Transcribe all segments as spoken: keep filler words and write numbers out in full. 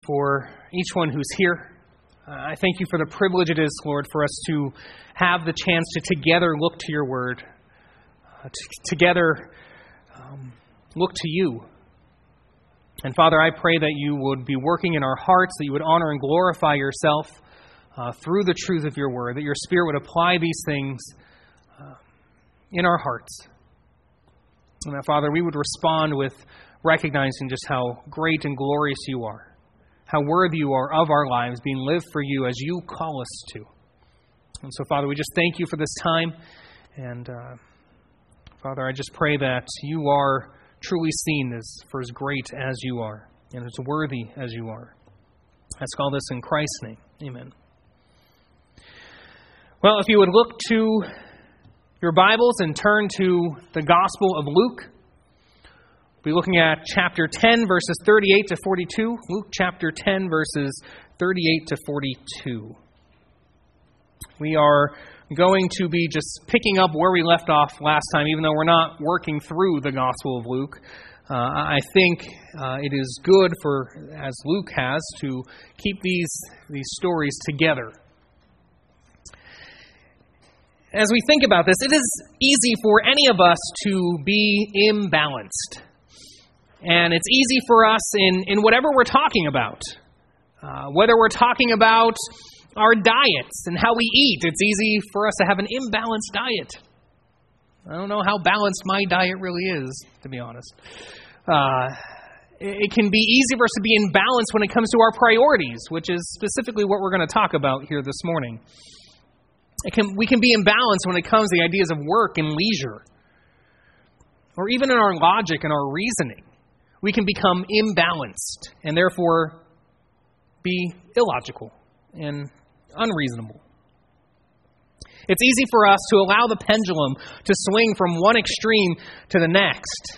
For each one who's here. Uh, I thank you for the privilege it is, Lord, for us to have the chance to together look to your word, uh, to together um, look to you. And Father, I pray that you would be working in our hearts, that you would honor and glorify yourself uh, through the truth of your word, that your Spirit would apply these things uh, in our hearts. And that, Father, we would respond with recognizing just how great and glorious you are. How worthy you are of our lives being lived for you as you call us to. And so, Father, we just thank you for this time. And, uh, Father, I just pray that you are truly seen as for as great as you are and as worthy as you are. I ask all this in Christ's name. Amen. Well, if you would look to your Bibles and turn to the Gospel of Luke, we'll be looking at chapter ten, verses thirty-eight to forty-two. Luke chapter ten, verses thirty-eight to forty-two. We are going to be just picking up where we left off last time, even though we're not working through the Gospel of Luke. Uh, I think uh, it is good for, as Luke has, to keep these, these stories together. As we think about this, it is easy for any of us to be imbalanced. And it's easy for us in, in whatever we're talking about. Uh, whether we're talking about our diets and how we eat, it's easy for us to have an imbalanced diet. I don't know how balanced my diet really is, to be honest. Uh, it, it can be easy for us to be imbalanced when it comes to our priorities, which is specifically what we're going to talk about here this morning. It can, we can be imbalanced when it comes to the ideas of work and leisure, or even in our logic and our reasoning. We can become imbalanced and therefore be illogical and unreasonable. It's easy for us to allow the pendulum to swing from one extreme to the next.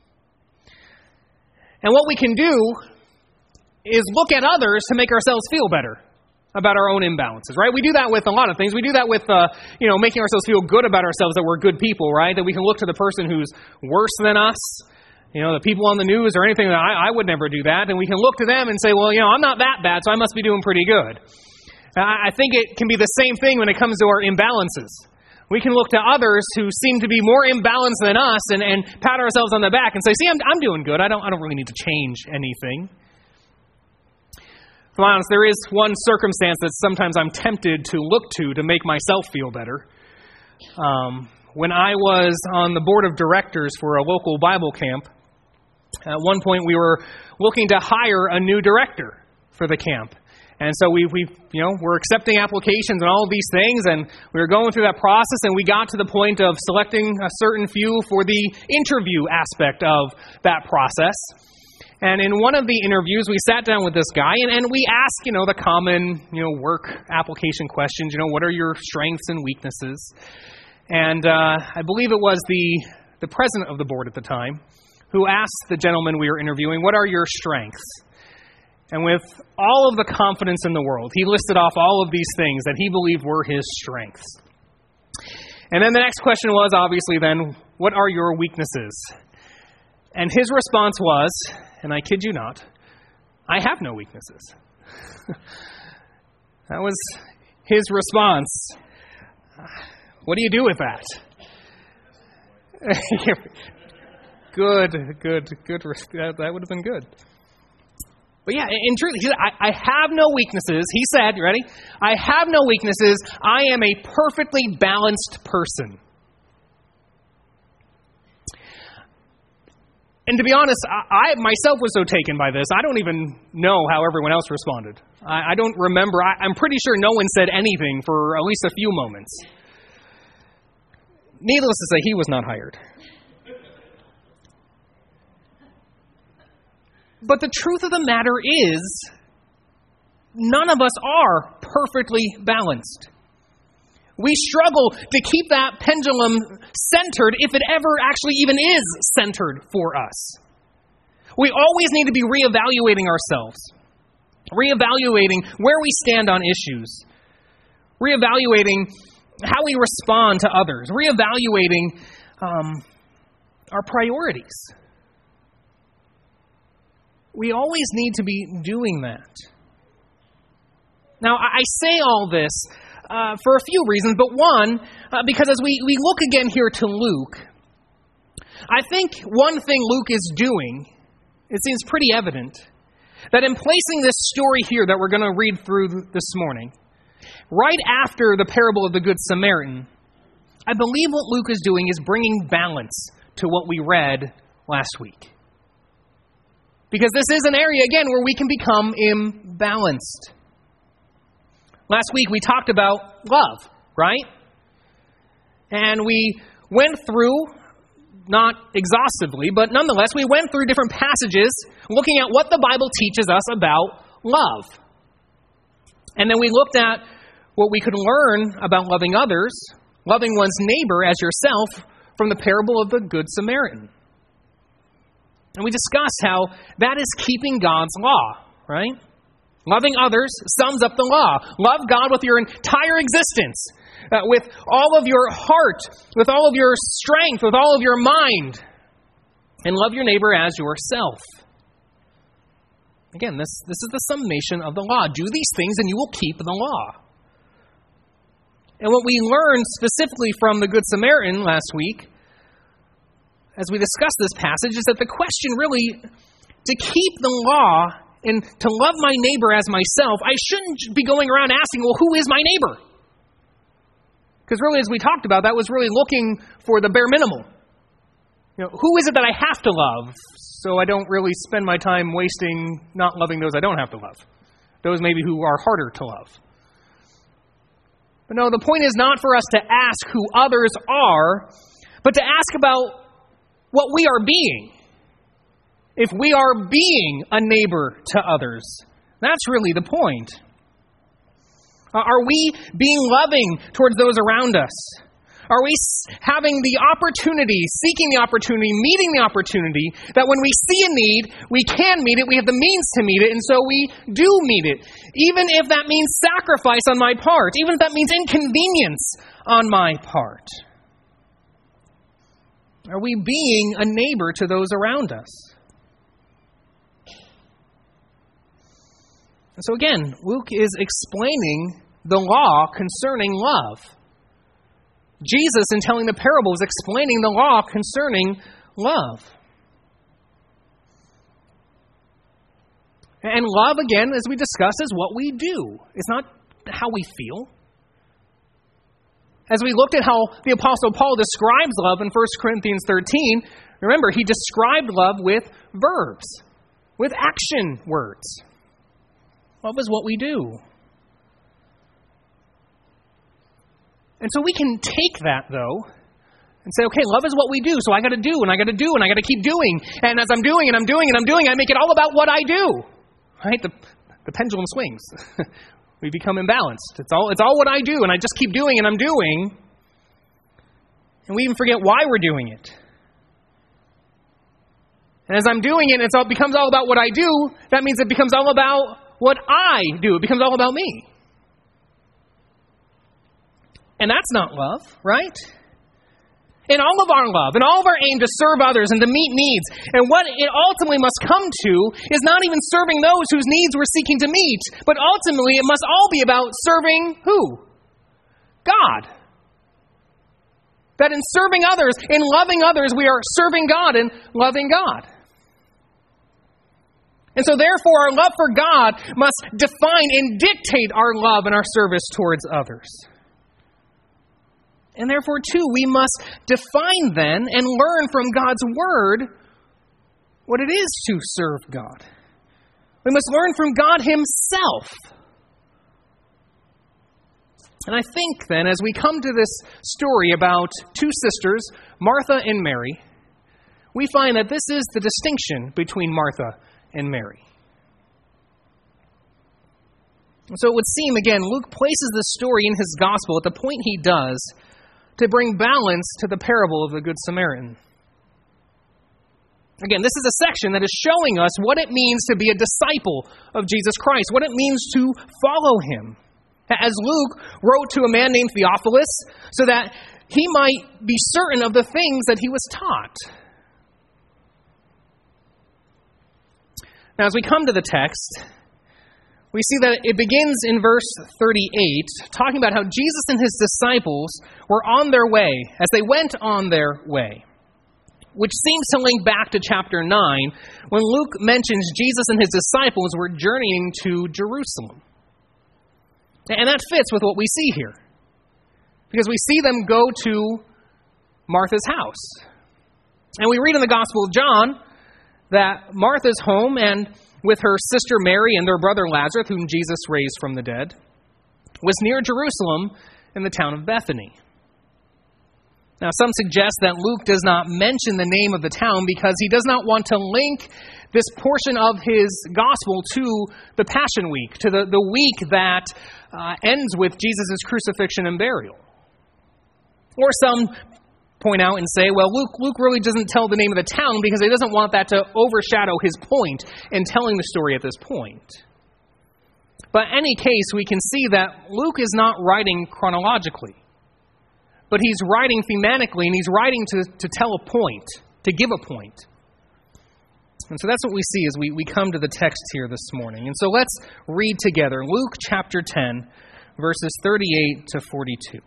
And what we can do is look at others to make ourselves feel better about our own imbalances, right? We do that with a lot of things. We do that with, uh, you know, making ourselves feel good about ourselves, that we're good people, right? That we can look to the person who's worse than us, you know, the people on the news or anything. That I, I would never do that. And we can look to them and say, well, you know, I'm not that bad, so I must be doing pretty good. I, I think it can be the same thing when it comes to our imbalances. We can look to others who seem to be more imbalanced than us and, and pat ourselves on the back and say, see, I'm, I'm doing good. I don't, I don't really need to change anything. To be honest, there is one circumstance that sometimes I'm tempted to look to to make myself feel better. Um, when I was on the board of directors for a local Bible camp, at one point we were looking to hire a new director for the camp. And so we, we, you know, we're accepting applications and all of these things, and we were going through that process, and we got to the point of selecting a certain few for the interview aspect of that process. And in one of the interviews, we sat down with this guy, and, and we asked, you know, the common, you know, work application questions. You know, what are your strengths and weaknesses? And uh, I believe it was the the president of the board at the time who asked the gentleman we were interviewing, what are your strengths? And with all of the confidence in the world, he listed off all of these things that he believed were his strengths. And then the next question was, obviously then, what are your weaknesses? And his response was, and I kid you not, I have no weaknesses. That was his response. What do you do with that? good, good, good. That would have been good. But yeah, in truth, he said, I, I have no weaknesses. He said, you ready? I have no weaknesses. I am a perfectly balanced person. And to be honest, I, I myself was so taken by this, I don't even know how everyone else responded. I, I don't remember. I, I'm pretty sure no one said anything for at least a few moments. Needless to say, he was not hired. But the truth of the matter is, none of us are perfectly balanced. We struggle to keep that pendulum centered if it ever actually even is centered for us. We always need to be reevaluating ourselves, reevaluating where we stand on issues, reevaluating how we respond to others, reevaluating um, our priorities. we always need to be doing that. Now, I say all this uh, for a few reasons, but one, uh, because as we, we look again here to Luke, I think one thing Luke is doing, it seems pretty evident, that in placing this story here that we're going to read through this morning, right after the parable of the Good Samaritan, I believe what Luke is doing is bringing balance to what we read last week. Because this is an area, again, where we can become imbalanced. Last week we talked about love, right? And we went through, not exhaustively, but nonetheless, we went through different passages looking at what the Bible teaches us about love. And then we looked at what we could learn about loving others, loving one's neighbor as yourself, from the parable of the Good Samaritan. And we discussed how that is keeping God's law, right? Loving others sums up the law. Love God with your entire existence, uh, with all of your heart, with all of your strength, with all of your mind, and love your neighbor as yourself. Again, this, this is the summation of the law. Do these things and you will keep the law. And what we learned specifically from the Good Samaritan last week, as we discussed this passage, is that the question really, to keep the law and to love my neighbor as myself, I shouldn't be going around asking, well, who is my neighbor? Because really, as we talked about, that was really looking for the bare minimum. You know, who is it that I have to love, so I don't really spend my time wasting not loving those I don't have to love? Those maybe who are harder to love. But no, the point is not for us to ask who others are, but to ask about what we are being. If we are being a neighbor to others, that's really the point. Are we being loving towards those around us? Are we having the opportunity, seeking the opportunity, meeting the opportunity, that when we see a need, we can meet it, we have the means to meet it, and so we do meet it, even if that means sacrifice on my part, even if that means inconvenience on my part? Are we being a neighbor to those around us? And so again, Luke is explaining the law concerning love. Jesus, in telling the parable, is explaining the law concerning love. And love, again, as we discussed, is what we do. It's not how we feel. As we looked at how the Apostle Paul describes love in First Corinthians thirteen, remember, he described love with verbs, with action words. Love is what we do. And so we can take that, though, and say, okay, love is what we do, so I got to do, and I got to do, and I got to keep doing. And as I'm doing, and I'm doing, and I'm doing, I make it all about what I do. Right? The, the pendulum swings. We become imbalanced. It's all, it's all what I do, and I just keep doing, and I'm doing. And we even forget why we're doing it. And as I'm doing it, and it's all, it becomes all about what I do, that means it becomes all about what I do. It becomes all about me. And that's not love, right? In all of our love, in all of our aim to serve others and to meet needs, and what it ultimately must come to is not even serving those whose needs we're seeking to meet, but ultimately it must all be about serving who? God. That in serving others, in loving others, we are serving God and loving God. And so therefore our love for God must define and dictate our love and our service towards others. And therefore, too, we must define then and learn from God's Word what it is to serve God. We must learn from God Himself. And I think then, as we come to this story about two sisters, Martha and Mary, we find that this is the distinction between Martha and Mary. And so it would seem, again, Luke places this story in his gospel at the point he does to bring balance to the parable of the Good Samaritan. Again, this is a section that is showing us what it means to be a disciple of Jesus Christ, what it means to follow Him. As Luke wrote to a man named Theophilus, so that he might be certain of the things that he was taught. Now, as we come to the text, we see that it begins in verse thirty-eight, talking about how Jesus and his disciples were on their way, as they went on their way, which seems to link back to chapter nine, when Luke mentions Jesus and his disciples were journeying to Jerusalem. And that fits with what we see here, because we see them go to Martha's house. And we read in the Gospel of John that Martha's home, and with her sister Mary and their brother Lazarus, whom Jesus raised from the dead, was near Jerusalem in the town of Bethany. Now, some suggest that Luke does not mention the name of the town because he does not want to link this portion of his gospel to the Passion Week, to the, the week that uh, ends with Jesus' crucifixion and burial. Or some point out and say, well, Luke, Luke really doesn't tell the name of the town because he doesn't want that to overshadow his point in telling the story at this point. But in any case, we can see that Luke is not writing chronologically, but he's writing thematically, and he's writing to, to tell a point, to give a point. And so that's what we see as we, we come to the text here this morning. And so let's read together Luke chapter ten, verses thirty-eight to forty-two.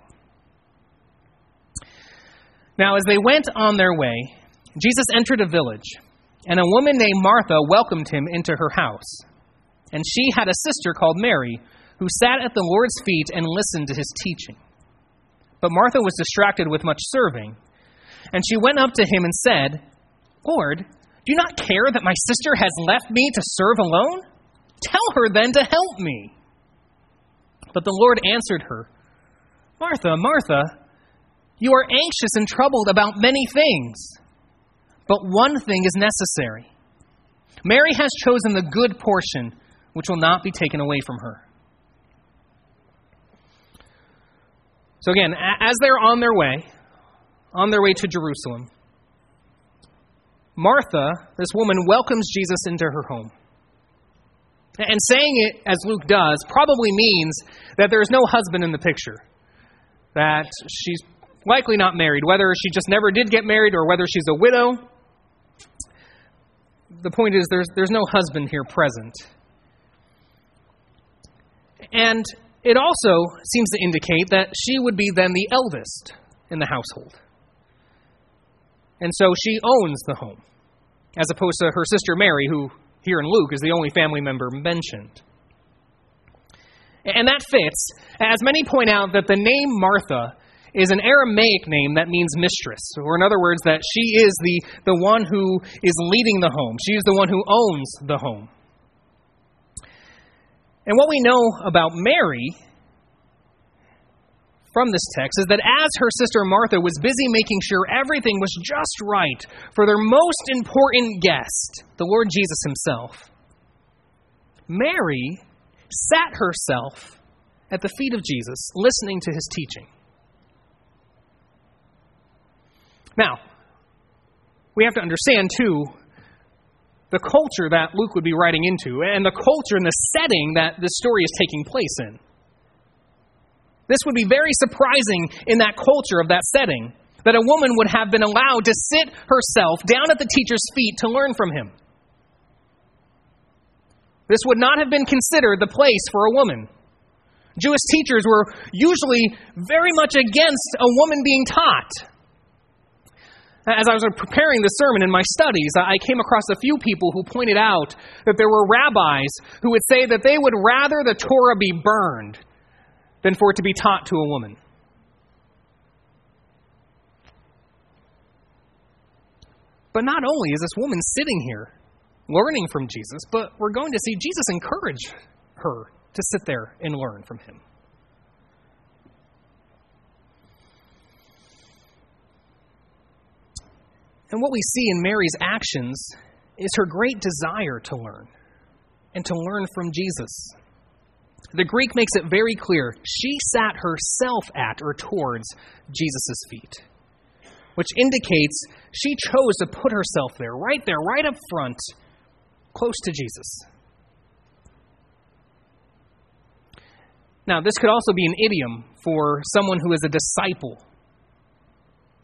Now, as they went on their way, Jesus entered a village, and a woman named Martha welcomed him into her house. And she had a sister called Mary, who sat at the Lord's feet and listened to his teaching. But Martha was distracted with much serving. And she went up to him and said, "Lord, do you not care that my sister has left me to serve alone? Tell her then to help me." But the Lord answered her, "Martha, Martha, you are anxious and troubled about many things, but one thing is necessary. Mary has chosen the good portion, which will not be taken away from her." So again, as they're on their way, on their way to Jerusalem, Martha, this woman, welcomes Jesus into her home. And saying it, as Luke does, probably means that there is no husband in the picture, that she's likely not married, whether she just never did get married or whether she's a widow. The point is there's there's no husband here present. And it also seems to indicate that she would be then the eldest in the household. And so she owns the home, as opposed to her sister Mary, who here in Luke is the only family member mentioned. And that fits, as many point out that the name Martha is an Aramaic name that means mistress, or in other words, that she is the, the one who is leading the home. She is the one who owns the home. And what we know about Mary from this text is that as her sister Martha was busy making sure everything was just right for their most important guest, the Lord Jesus himself, Mary sat herself at the feet of Jesus, listening to his teaching. Now, we have to understand, too, the culture that Luke would be writing into, and the culture and the setting that this story is taking place in. This would be very surprising in that culture of that setting, that a woman would have been allowed to sit herself down at the teacher's feet to learn from him. This would not have been considered the place for a woman. Jewish teachers were usually very much against a woman being taught. As I was preparing the sermon in my studies, I came across a few people who pointed out that there were rabbis who would say that they would rather the Torah be burned than for it to be taught to a woman. But not only is this woman sitting here learning from Jesus, but we're going to see Jesus encourage her to sit there and learn from him. And what we see in Mary's actions is her great desire to learn, and to learn from Jesus. The Greek makes it very clear. She sat herself at or towards Jesus' feet, which indicates she chose to put herself there, right there, right up front, close to Jesus. Now, this could also be an idiom for someone who is a disciple.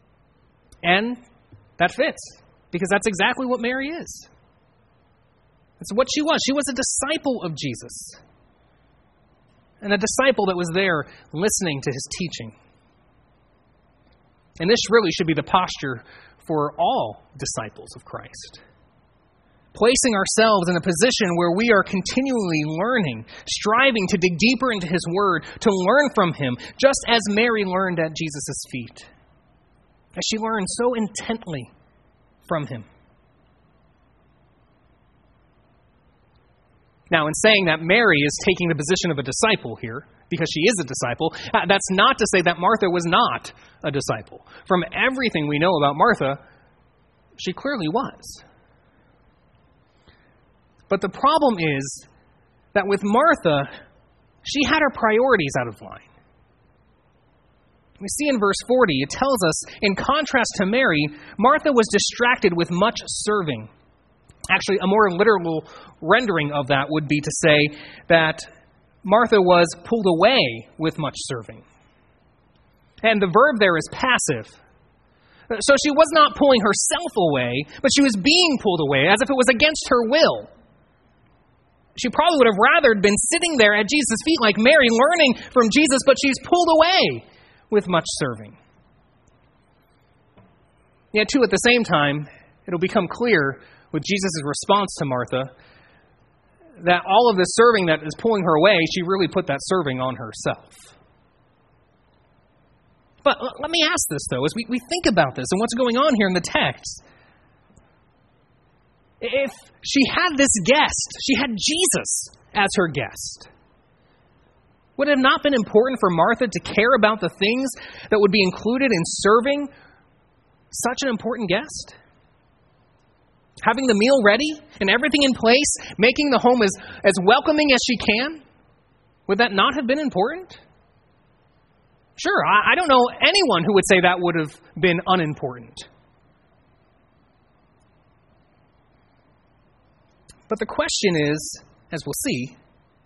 And that fits, because that's exactly what Mary is. It's what she was. She was a disciple of Jesus. And a disciple that was there listening to his teaching. And this really should be the posture for all disciples of Christ. Placing ourselves in a position where we are continually learning, striving to dig deeper into his word, to learn from him, just as Mary learned at Jesus' feet. As she learned so intently from him. Now, in saying that Mary is taking the position of a disciple here, because she is a disciple, that's not to say that Martha was not a disciple. From everything we know about Martha, she clearly was. But the problem is that with Martha, she had her priorities out of line. We see in verse forty, it tells us, in contrast to Mary, Martha was distracted with much serving. Actually, a more literal rendering of that would be to say that Martha was pulled away with much serving. And the verb there is passive. So she was not pulling herself away, but she was being pulled away as if it was against her will. She probably would have rather been sitting there at Jesus' feet like Mary, learning from Jesus, but she's pulled away with much serving. Yet, too, at the same time, it'll become clear with Jesus' response to Martha that all of the serving that is pulling her away, she really put that serving on herself. But let me ask this, though, as we, we think about this and what's going on here in the text. If she had this guest, she had Jesus as her guest, would it have not been important for Martha to care about the things that would be included in serving such an important guest? Having the meal ready and everything in place, making the home as, as welcoming as she can, would that not have been important? Sure, I, I don't know anyone who would say that would have been unimportant. But the question is, as we'll see,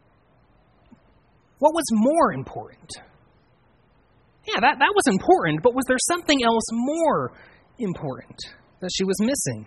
what was more important? Yeah, that, that was important, but was there something else more important that she was missing?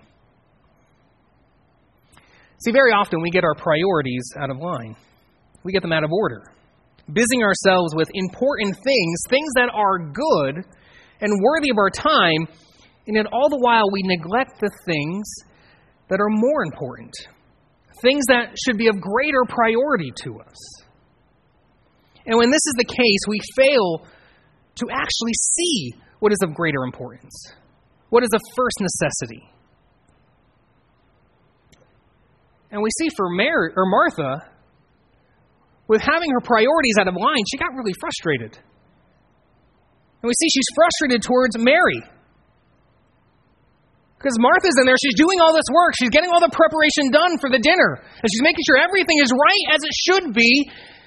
See, very often we get our priorities out of line. We get them out of order. Busying ourselves with important things, things that are good and worthy of our time, and yet all the while we neglect the things that are more important. Things that should be of greater priority to us. And when this is the case, we fail to actually see what is of greater importance, what is of first necessity. And we see for Mary or Martha, with having her priorities out of line, she got really frustrated. And we see she's frustrated towards Mary. Because Martha's in there, she's doing all this work, she's getting all the preparation done for the dinner, and she's making sure everything is right as it should be.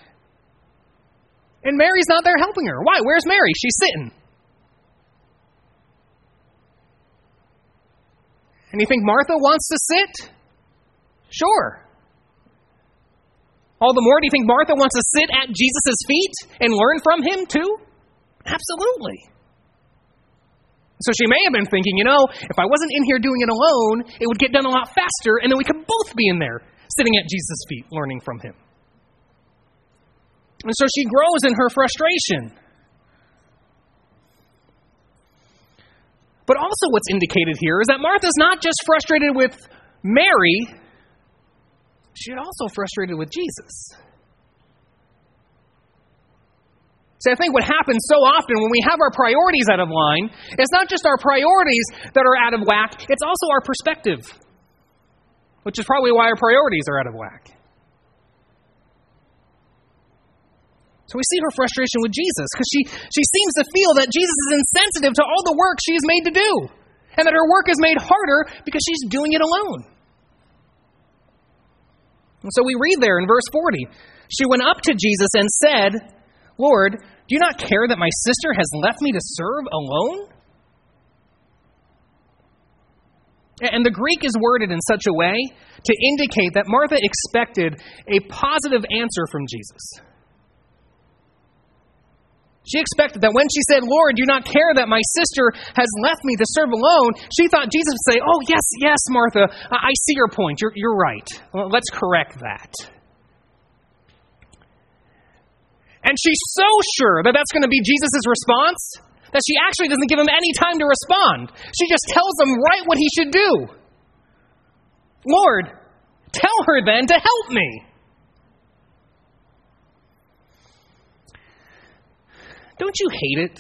And Mary's not there helping her. Why? Where's Mary? She's sitting. And you think Martha wants to sit? Sure. All the more, do you think Martha wants to sit at Jesus' feet and learn from him too? Absolutely. So she may have been thinking, you know, if I wasn't in here doing it alone, it would get done a lot faster, and then we could both be in there sitting at Jesus' feet learning from him. And so she grows in her frustration. But also what's indicated here is that Martha's not just frustrated with Mary, she's also frustrated with Jesus. See, I think what happens so often when we have our priorities out of line, it's not just our priorities that are out of whack, it's also our perspective, which is probably why our priorities are out of whack. So we see her frustration with Jesus because she, she seems to feel that Jesus is insensitive to all the work she is made to do, and that her work is made harder because she's doing it alone. And so we read there in verse forty, she went up to Jesus and said, Lord, do you not care that my sister has left me to serve alone? And the Greek is worded in such a way to indicate that Martha expected a positive answer from Jesus. She expected that when she said, Lord, do not care that my sister has left me to serve alone, she thought Jesus would say, oh, yes, yes, Martha, I see your point. You're, you're right. Well, let's correct that. And she's so sure that that's going to be Jesus' response that she actually doesn't give him any time to respond. She just tells him right what he should do. Lord, tell her then to help me. Don't you hate it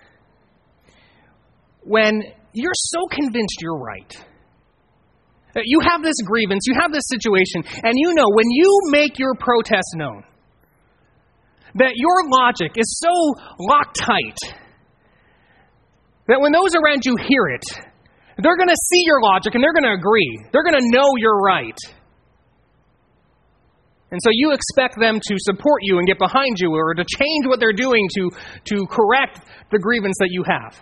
when you're so convinced you're right? You have this grievance, you have this situation, and you know when you make your protest known, that your logic is so locked tight that when those around you hear it, they're going to see your logic and they're going to agree. They're going to know you're right. And so you expect them to support you and get behind you or to change what they're doing to, to correct the grievance that you have.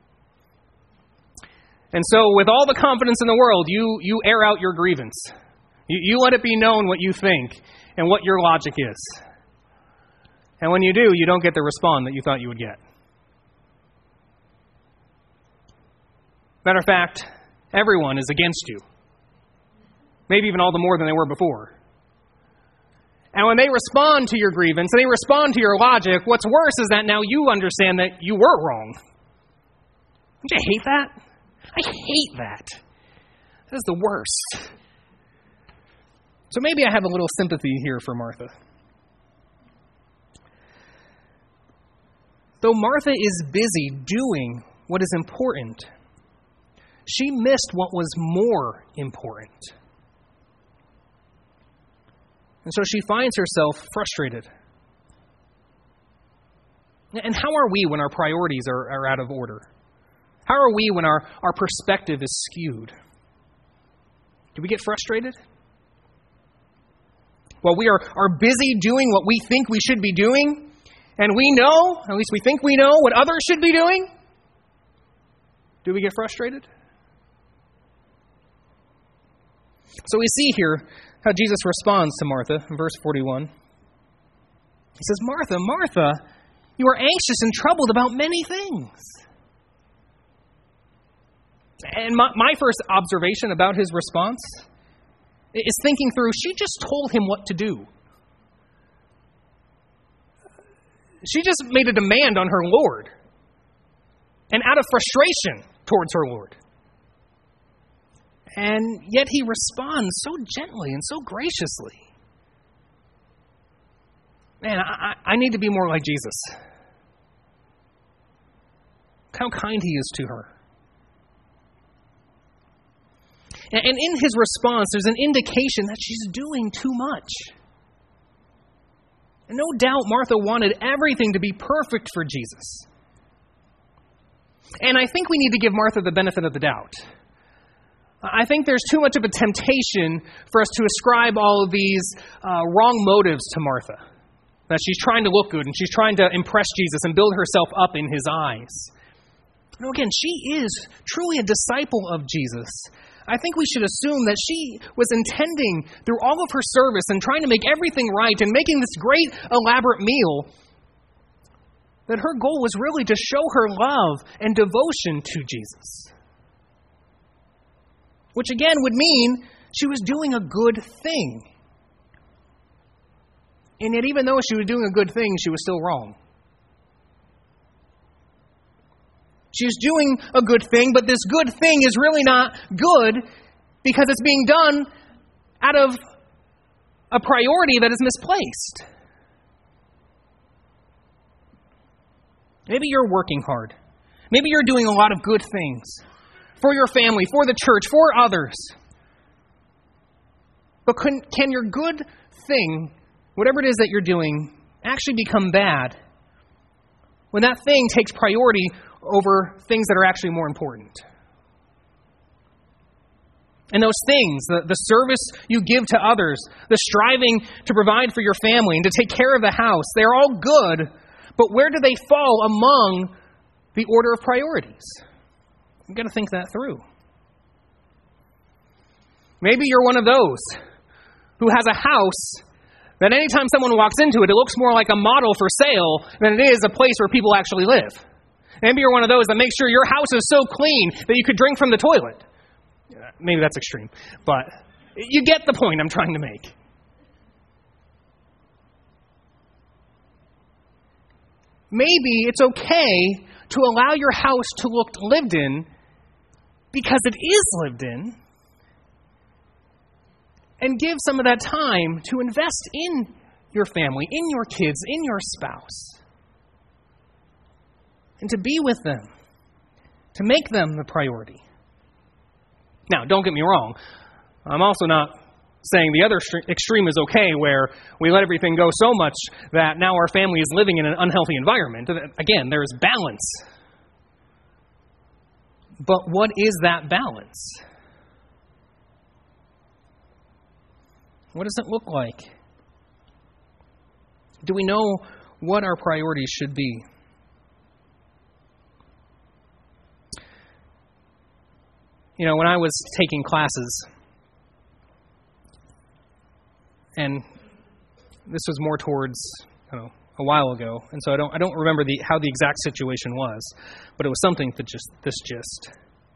And so with all the confidence in the world, you, you air out your grievance. You, you let it be known what you think and what your logic is. And when you do, you don't get the response that you thought you would get. Matter of fact, everyone is against you. Maybe even all the more than they were before. And when they respond to your grievance, and they respond to your logic, what's worse is that now you understand that you were wrong. Don't you hate that? I hate that. That is the worst. So maybe I have a little sympathy here for Martha. Though Martha is busy doing what is important, she missed what was more important. And so she finds herself frustrated. And how are we when our priorities are, are out of order? How are we when our, our perspective is skewed? Do we get frustrated? While we are, are busy doing what we think we should be doing, and we know, at least we think we know, what others should be doing, do we get frustrated? So we see here how Jesus responds to Martha in verse forty-one. He says, Martha, Martha, you are anxious and troubled about many things. And my, my first observation about his response is thinking through, she just told him what to do. She just made a demand on her Lord. And out of frustration towards her Lord. And yet he responds so gently and so graciously. Man, I, I need to be more like Jesus. How kind he is to her. And, and in his response, there's an indication that she's doing too much. And no doubt Martha wanted everything to be perfect for Jesus. And I think we need to give Martha the benefit of the doubt. I think there's too much of a temptation for us to ascribe all of these uh, wrong motives to Martha. That she's trying to look good and she's trying to impress Jesus and build herself up in his eyes. No, again, she is truly a disciple of Jesus. I think we should assume that she was intending through all of her service and trying to make everything right and making this great elaborate meal, that her goal was really to show her love and devotion to Jesus. Which again would mean she was doing a good thing. And yet even though she was doing a good thing, she was still wrong. She was doing a good thing, but this good thing is really not good because it's being done out of a priority that is misplaced. Maybe you're working hard. Maybe you're doing a lot of good things for your family, for the church, for others. But can, can your good thing, whatever it is that you're doing, actually become bad when that thing takes priority over things that are actually more important? And those things, the, the service you give to others, the striving to provide for your family and to take care of the house, they're all good, but where do they fall among the order of priorities? You've got to think that through. Maybe you're one of those who has a house That anytime someone walks into it, it looks more like a model for sale than it is a place where people actually live. Maybe you're one of those that makes sure your house is so clean that you could drink from the toilet. Maybe that's extreme, but you get the point I'm trying to make. Maybe it's okay to allow your house to look lived in because it is lived in, and give some of that time to invest in your family, in your kids, in your spouse, and to be with them, to make them the priority. Now, don't get me wrong. I'm also not saying the other extreme is okay, where we let everything go so much that now our family is living in an unhealthy environment. Again, there is balance. But what is that balance? What does it look like? Do we know what our priorities should be? You know, when I was taking classes, and this was more towards, I don't know, a while ago, and so I don't I don't remember the how the exact situation was, but it was something that just this gist.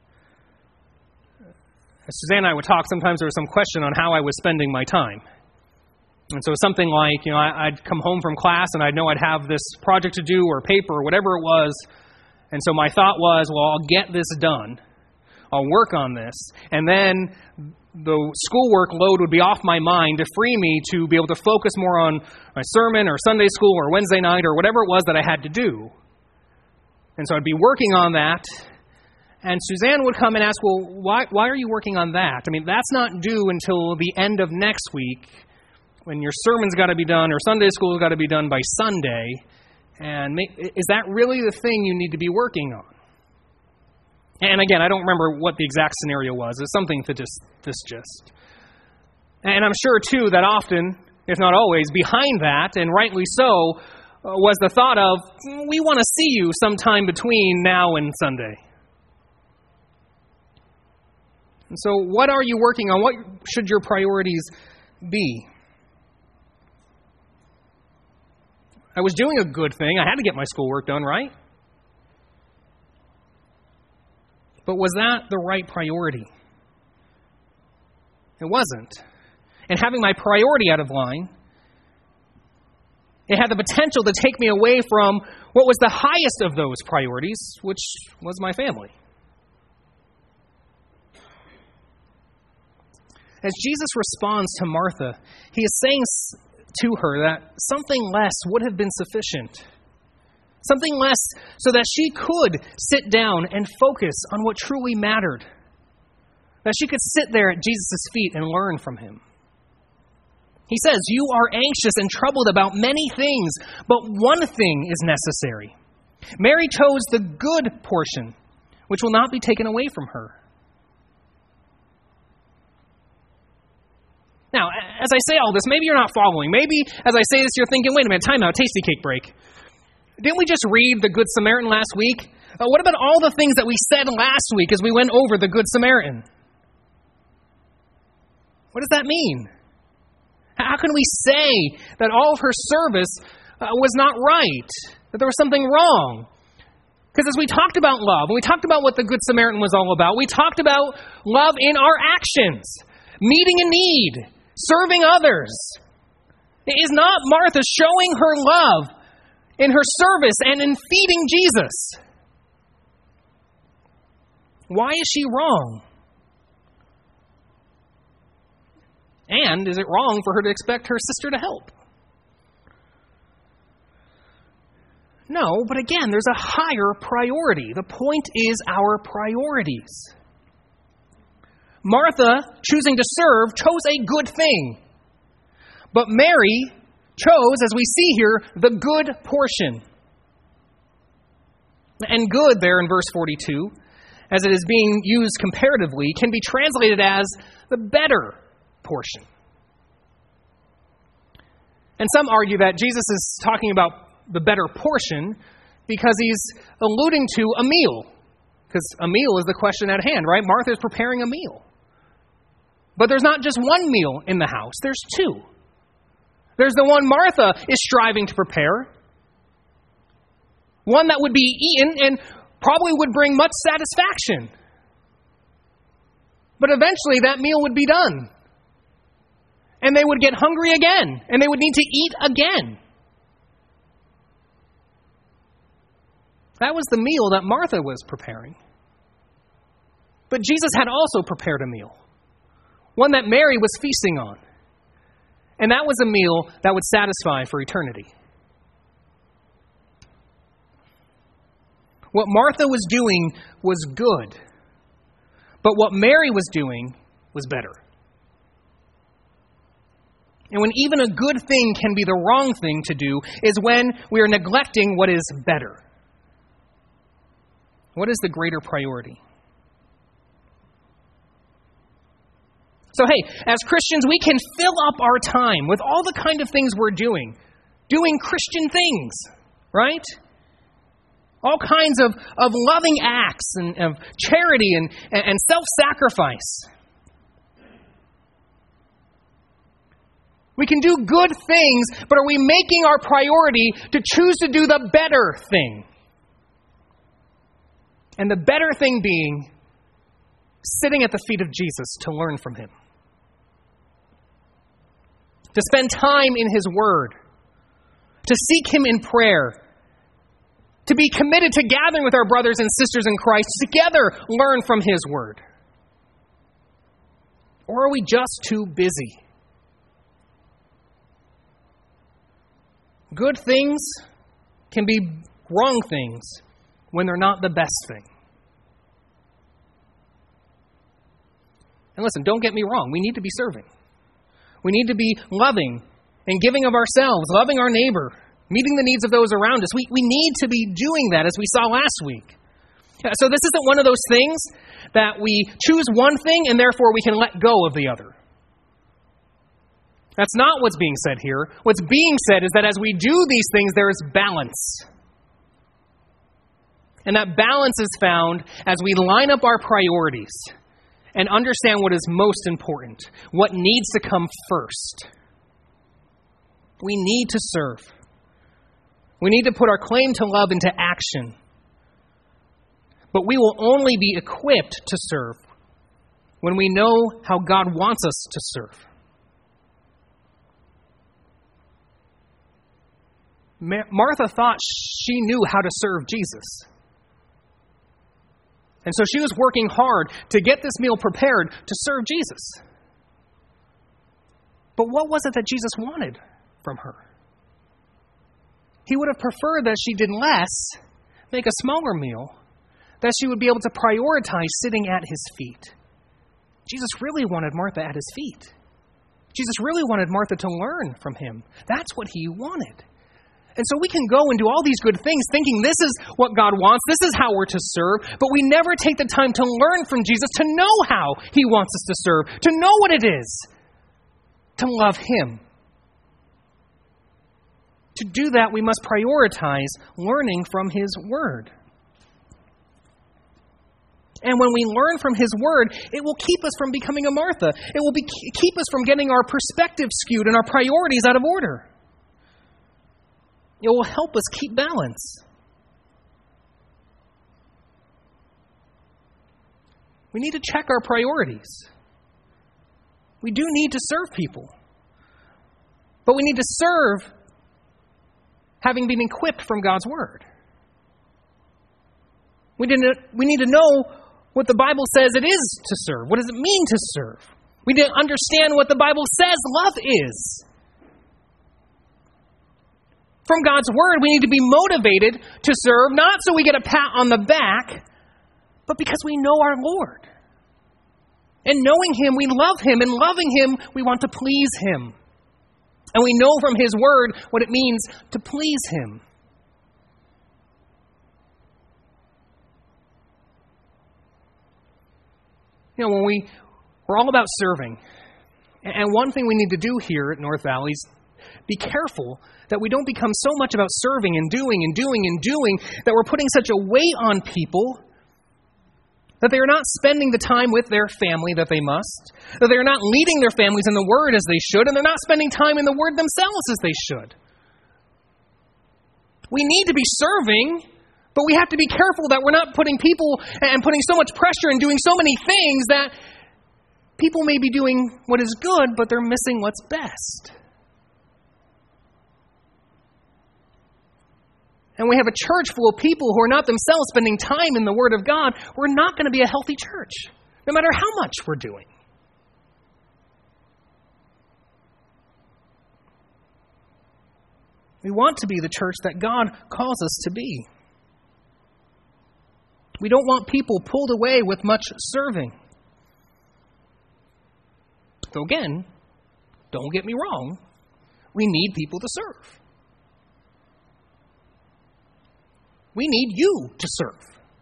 As Suzanne and I would talk, sometimes there was some question on how I was spending my time. And so something like, you know, I'd come home from class and I'd know I'd have this project to do or paper or whatever it was, and so my thought was, well, I'll get this done. I'll work on this, and then the schoolwork load would be off my mind to free me to be able to focus more on my sermon or Sunday school or Wednesday night or whatever it was that I had to do. And so I'd be working on that, and Suzanne would come and ask, well, why, why are you working on that? I mean, that's not due until the end of next week when your sermon's got to be done or Sunday school's got to be done by Sunday. And is that really the thing you need to be working on? And again, I don't remember what the exact scenario was. It's something to just this gist. And I'm sure, too, that often, if not always, behind that, and rightly so, uh, was the thought of, we want to see you sometime between now and Sunday. And so what are you working on? What should your priorities be? I was doing a good thing. I had to get my schoolwork done, right? But was that the right priority? It wasn't. And having my priority out of line, it had the potential to take me away from what was the highest of those priorities, which was my family. As Jesus responds to Martha, he is saying to her that something less would have been sufficient. Something less so that she could sit down and focus on what truly mattered. That she could sit there at Jesus' feet and learn from him. He says, you are anxious and troubled about many things, but one thing is necessary. Mary chose the good portion, which will not be taken away from her. Now, as I say all this, maybe you're not following. Maybe as I say this, you're thinking, wait a minute, time out, tasty cake break. Didn't we just read the Good Samaritan last week? Uh, what about all the things that we said last week as we went over the Good Samaritan? What does that mean? How can we say that all of her service uh, was not right? That there was something wrong? Because as we talked about love, and we talked about what the Good Samaritan was all about, we talked about love in our actions, meeting a need, serving others. It is not Martha showing her love in her service and in feeding Jesus. Why is she wrong? And is it wrong for her to expect her sister to help? No, but again, there's a higher priority. The point is our priorities. Martha, choosing to serve, chose a good thing. But Mary chose, as we see here, the good portion. And good there in verse forty-two, as it is being used comparatively, can be translated as the better portion. And some argue that Jesus is talking about the better portion because he's alluding to a meal. Because a meal is the question at hand, right? Martha is preparing a meal. But there's not just one meal in the house, there's two. There's the one Martha is striving to prepare. One that would be eaten and probably would bring much satisfaction. But eventually that meal would be done. And they would get hungry again. And they would need to eat again. That was the meal that Martha was preparing. But Jesus had also prepared a meal. One that Mary was feasting on. And that was a meal that would satisfy for eternity. What Martha was doing was good. But what Mary was doing was better. And when even a good thing can be the wrong thing to do is when we are neglecting what is better. What is the greater priority? So hey, as Christians, we can fill up our time with all the kind of things we're doing. Doing Christian things, right? All kinds of, of loving acts and of charity and, and self-sacrifice. We can do good things, but are we making our priority to choose to do the better thing? And the better thing being sitting at the feet of Jesus to learn from Him. To spend time in His Word. To seek Him in prayer. To be committed to gathering with our brothers and sisters in Christ, together learn from His Word. Or are we just too busy? Good things can be wrong things when they're not the best thing. And listen, don't get me wrong. We need to be serving. We need to be loving and giving of ourselves, loving our neighbor, meeting the needs of those around us. We, we need to be doing that, as we saw last week. So this isn't one of those things that we choose one thing and therefore we can let go of the other. That's not what's being said here. What's being said is that as we do these things, there is balance. And that balance is found as we line up our priorities and understand what is most important, what needs to come first. We need to serve. We need to put our claim to love into action. But we will only be equipped to serve when we know how God wants us to serve. Martha thought she knew how to serve Jesus. And so she was working hard to get this meal prepared to serve Jesus. But what was it that Jesus wanted from her? He would have preferred that she did less, make a smaller meal, that she would be able to prioritize sitting at His feet. Jesus really wanted Martha at His feet. Jesus really wanted Martha to learn from Him. That's what He wanted. And so we can go and do all these good things thinking this is what God wants, this is how we're to serve, but we never take the time to learn from Jesus, to know how He wants us to serve, to know what it is to love Him. To do that, we must prioritize learning from His Word. And when we learn from His Word, it will keep us from becoming a Martha. It will be, keep us from getting our perspective skewed and our priorities out of order. It will help us keep balance. We need to check our priorities. We do need to serve people. But we need to serve having been equipped from God's Word. We need to, we need to know what the Bible says it is to serve. What does it mean to serve? We need to understand what the Bible says love is. From God's Word, we need to be motivated to serve, not so we get a pat on the back, but because we know our Lord. And knowing Him, we love Him. And loving Him, we want to please Him. And we know from His Word what it means to please Him. You know, when we, we're all about serving. And one thing we need to do here at North Valley is be careful that we don't become so much about serving and doing and doing and doing that we're putting such a weight on people that they are not spending the time with their family that they must, that they are not leading their families in the Word as they should, and they're not spending time in the Word themselves as they should. We need to be serving, but we have to be careful that we're not putting people and putting so much pressure and doing so many things that people may be doing what is good, but they're missing what's best. And we have a church full of people who are not themselves spending time in the Word of God, we're not going to be a healthy church, no matter how much we're doing. We want to be the church that God calls us to be. We don't want people pulled away with much serving. So again, don't get me wrong, we need people to serve. We need you to serve.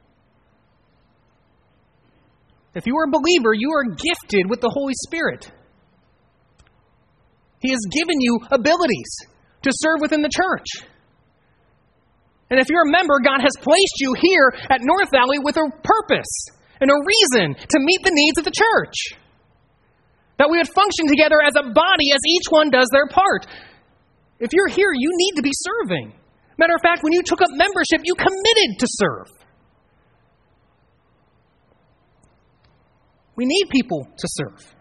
If you are a believer, you are gifted with the Holy Spirit. He has given you abilities to serve within the church. And if you're a member, God has placed you here at North Valley with a purpose and a reason to meet the needs of the church. That we would function together as a body as each one does their part. If you're here, you need to be serving. Matter of fact, when you took up membership, you committed to serve. We need people to serve.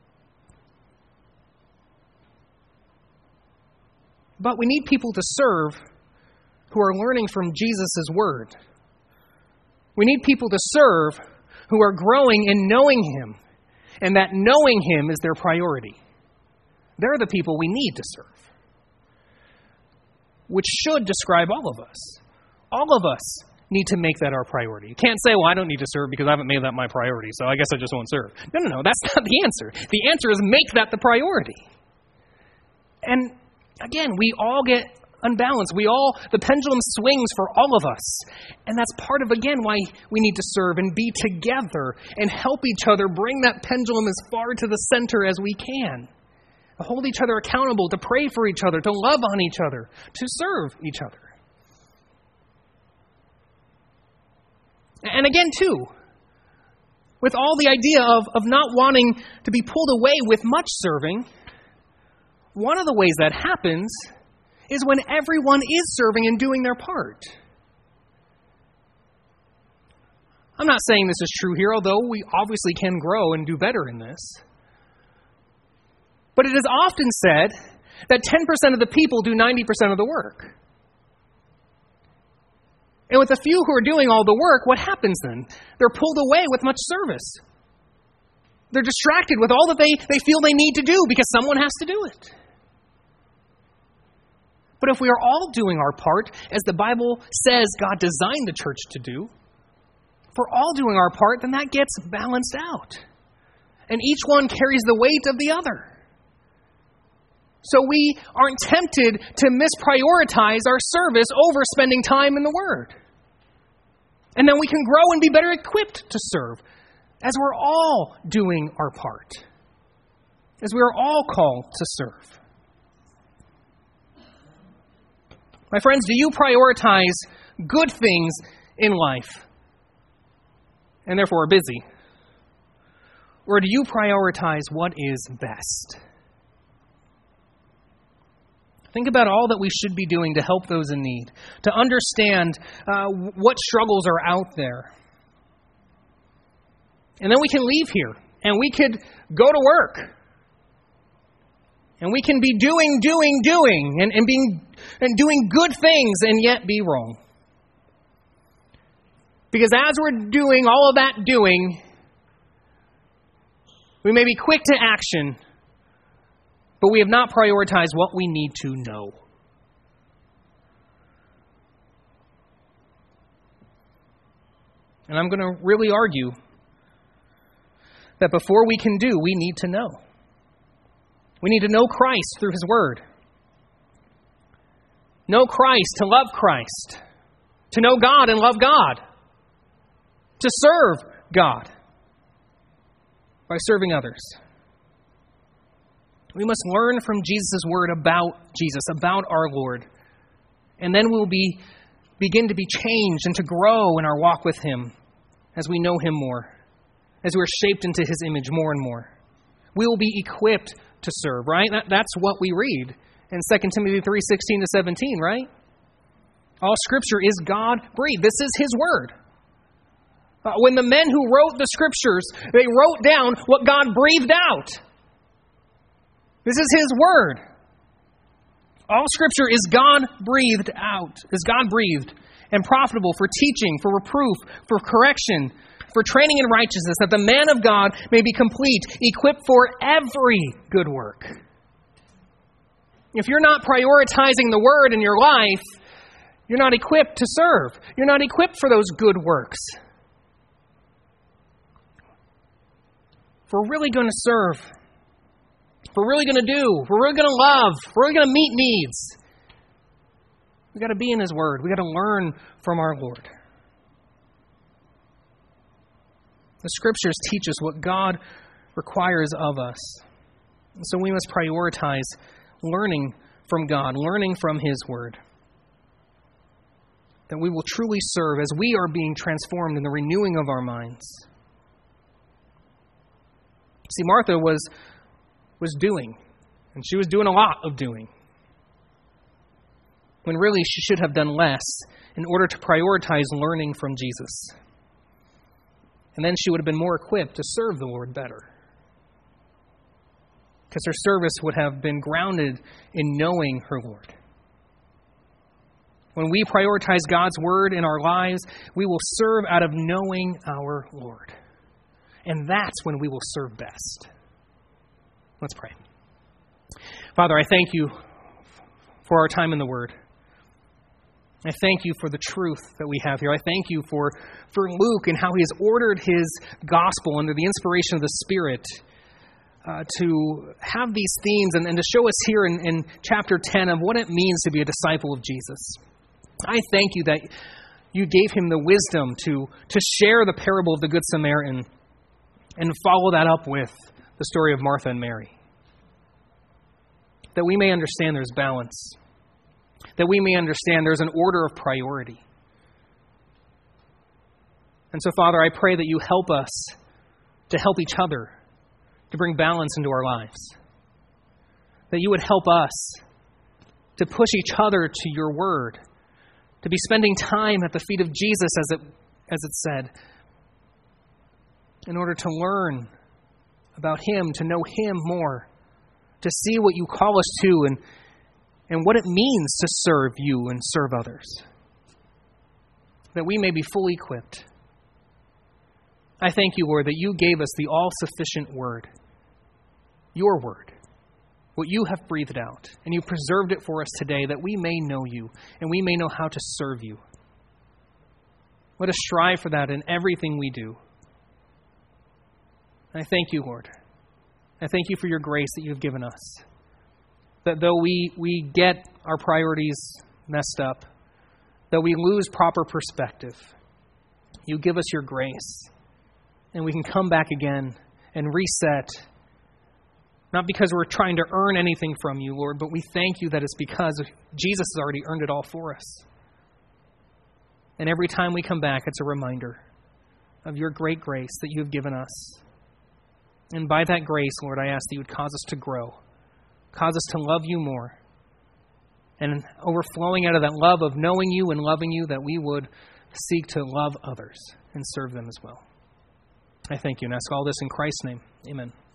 But we need people to serve who are learning from Jesus' word. We need people to serve who are growing in knowing Him, and that knowing Him is their priority. They're the people we need to serve. Which should describe all of us. All of us need to make that our priority. You can't say, well, I don't need to serve because I haven't made that my priority, so I guess I just won't serve. No, no, no, that's not the answer. The answer is make that the priority. And again, we all get unbalanced. We all, the pendulum swings for all of us. And that's part of, again, why we need to serve and be together and help each other bring that pendulum as far to the center as we can. To hold each other accountable, to pray for each other, to love on each other, to serve each other. And again, too, with all the idea of, of not wanting to be pulled away with much serving, one of the ways that happens is when everyone is serving and doing their part. I'm not saying this is true here, although we obviously can grow and do better in this. But it is often said that ten percent of the people do ninety percent of the work. And with the few who are doing all the work, what happens then? They're pulled away with much service. They're distracted with all that they, they feel they need to do because someone has to do it. But if we are all doing our part, as the Bible says God designed the church to do, if we're all doing our part, then that gets balanced out. And each one carries the weight of the other. So we aren't tempted to misprioritize our service over spending time in the Word. And then we can grow and be better equipped to serve as we're all doing our part, as we are all called to serve. My friends, do you prioritize good things in life and therefore are busy? Or do you prioritize what is best? Think about all that we should be doing to help those in need, to understand uh, what struggles are out there. And then we can leave here, and we could go to work. And we can be doing, doing, doing, and, and being and doing good things, and yet be wrong. Because as we're doing all of that doing, we may be quick to action, but we have not prioritized what we need to know. And I'm going to really argue that before we can do, we need to know. We need to know Christ through His Word. Know Christ, to love Christ. To know God and love God. To serve God by serving others. We must learn from Jesus' word about Jesus, about our Lord. And then we'll be begin to be changed and to grow in our walk with Him. as we know Him more, as we are shaped into His image more and more. We will be equipped to serve, right? That, that's what we read in Second Timothy three sixteen to seventeen, right? All Scripture is God-breathed. This is His Word. Uh, when the men who wrote the Scriptures, they wrote down what God breathed out. This is His Word. All Scripture is God-breathed out, is God-breathed and profitable for teaching, for reproof, for correction, for training in righteousness, that the man of God may be complete, equipped for every good work. If you're not prioritizing the Word in your life, you're not equipped to serve. You're not equipped for those good works. If we're really going to serve, if we're really going to do, if we're really going to love, if we're really going to meet needs, we've got to be in His Word. We've got to learn from our Lord. The Scriptures teach us what God requires of us. And so we must prioritize learning from God, learning from His Word. That we will truly serve as we are being transformed in the renewing of our minds. See, Martha was, was doing, and she was doing a lot of doing, when really she should have done less in order to prioritize learning from Jesus. And then she would have been more equipped to serve the Lord better. Because her service would have been grounded in knowing her Lord. When we prioritize God's Word in our lives, we will serve out of knowing our Lord. And that's when we will serve best. Let's pray. Father, I thank You for our time in the Word. I thank You for the truth that we have here. I thank You for, for Luke and how he has ordered his gospel under the inspiration of the Spirit uh, to have these themes and, and to show us here in, in chapter ten of what it means to be a disciple of Jesus. I thank You that You gave him the wisdom to, to share the parable of the Good Samaritan and follow that up with the story of Martha and Mary. That we may understand there's balance. That we may understand there's an order of priority. And so, Father, I pray that You help us to help each other, to bring balance into our lives. That You would help us to push each other to Your Word, to be spending time at the feet of Jesus, as it, as it said, in order to learn about Him, to know Him more, to see what You call us to, and, and what it means to serve You and serve others. That we may be fully equipped. I thank You, Lord, that You gave us the all-sufficient Word, Your Word, what You have breathed out, and You preserved it for us today, that we may know You, and we may know how to serve You. Let us strive for that in everything we do. I thank You, Lord. I thank You for Your grace that You've given us. That though we, we get our priorities messed up, that we lose proper perspective, You give us Your grace. And we can come back again and reset. Not because we're trying to earn anything from You, Lord, but we thank You that it's because Jesus has already earned it all for us. And every time we come back, it's a reminder of Your great grace that You have given us. And by that grace, Lord, I ask that You would cause us to grow, cause us to love You more, and overflowing out of that love of knowing You and loving You, that we would seek to love others and serve them as well. I thank You and ask all this in Christ's name. Amen.